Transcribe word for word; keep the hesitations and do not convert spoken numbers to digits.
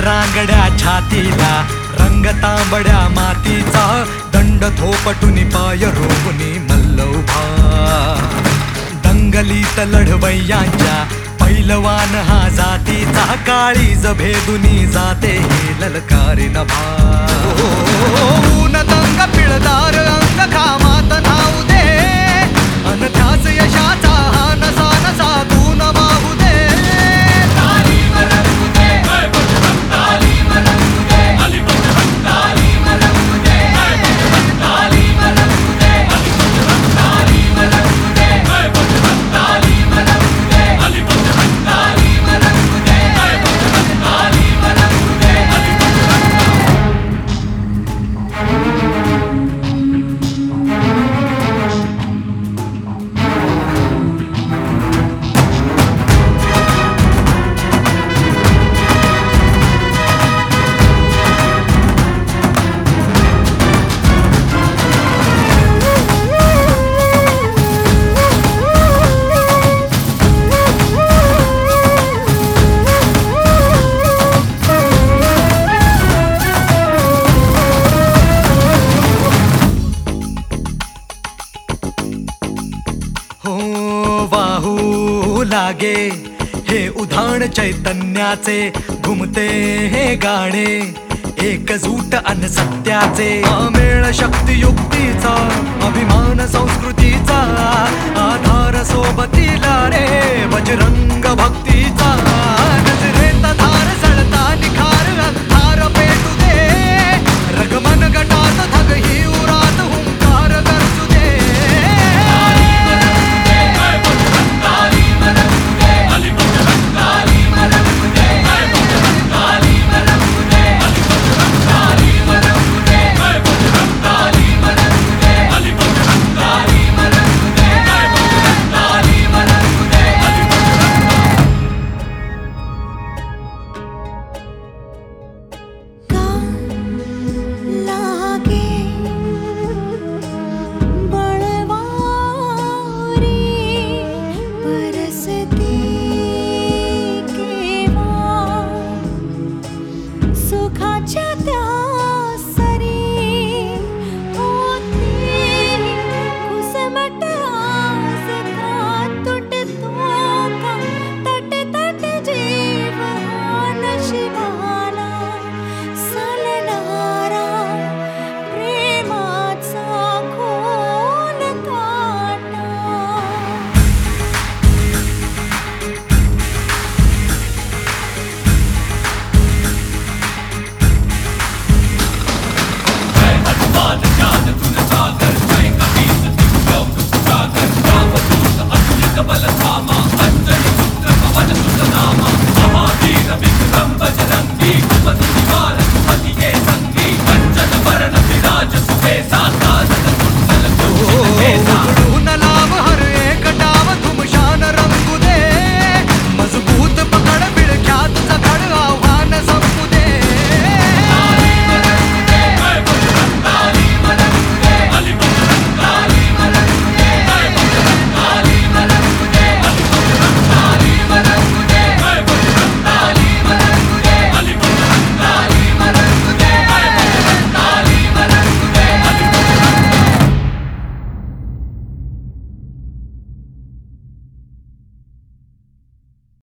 रांगड्या छातीला रंग तांबड्या मातीचा दंड थोपटुनी पाय रोवुनी मल्ल उभा दंगलीत लढवय्यांच्या पैलवान हा जातीचा काळीज भेदुनी जाते हे ललकारी नभा ऊन दंग पिळदार अंग घामात नाऊ दे अन त्याच यशाचा हा नसा नसा तू न वाहू दे लागे हे उधाण चैतन्याचे घुमते हे गाणे एकजूट अन सत्याचे अमेळ शक्ती युक्तीचा अभिमान संस्कृतीचा आधार सोबतीला रे बजरंग भक्तीचा